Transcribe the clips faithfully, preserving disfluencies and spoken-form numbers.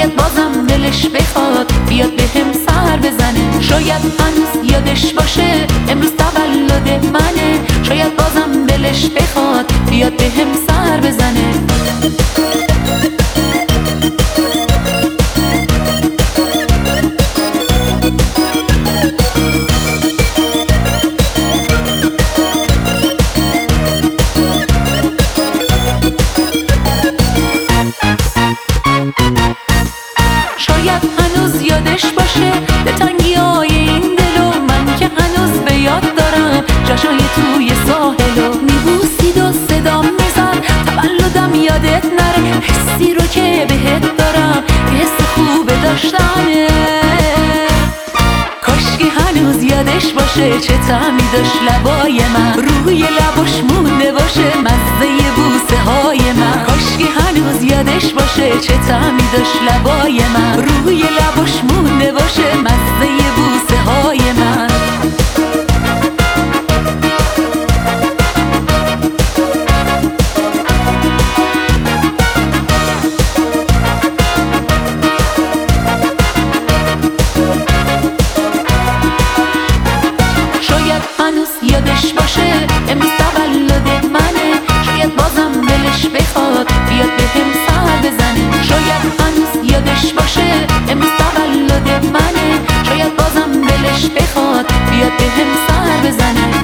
شاید بازم دلش بخواد بیاد بهم سر بزنه. شاید هنوز یادش باشه امروز تولد منه. شاید بازم دلش بخواد بیاد بهم سر بزنه. شاید هنوز یادش باشه به تنگی های این دل و من که هنوز به یاد دارم جشنای توی ساحل و میبوسید و صدام میزد تولدم یادت نره. حسی رو که بهت دارم که حس خوبه داشتنه. کاشکی هنوز یادش باشه چه طعمی داشت لبای من، روی لباش مونده باشه مزه بوسه های من. کاشکی هنوز یادش باشه چه طعمی داشت لبای من، روی لباش مونده باشه مزه بوسه های من. شاید هنوز یادش باشه امروز تولد منه. شاید بازم دلش بخواد بیاد بهم سر بزنه. شاید هنوز یادش باشه امروز تولد منه. شاید بازم دلش بخواد بیاد بهم سر بزنه.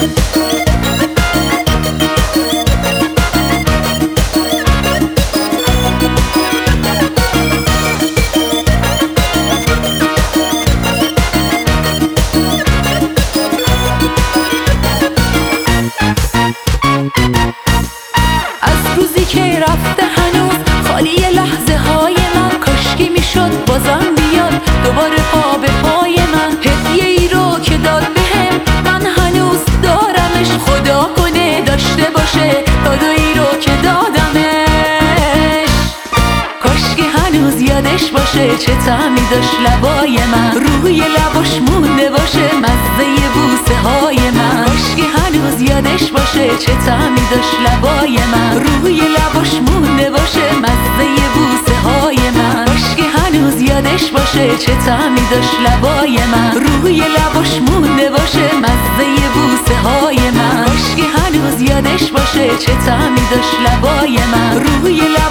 از روزی که رفته هنوز خالی لحظه های من. کاشکی میشد بازم بیاد دوباره پا به پای من. هدیه ای رو که داد بهم من هنوز دارمش. خدا کنه داشته باشه دادایی رو که دادمش. کاشکی هنوز یادش باشه چه طعمی داشت لبای من، روی لباش مونده باشه مزه بوسه های من. کاشکی هنوز یادش باشه چه طعمی داشت لبای من، روی لباش مونده باشه مزه بوسه های من. کاشکی هنوز یادش باشه چه طعمی داشت لبای من، روی لباش مونده باشه مزه بوسه های من. کاشکی هنوز یادش باشه چه طعمی داشت لبای من، روی لباش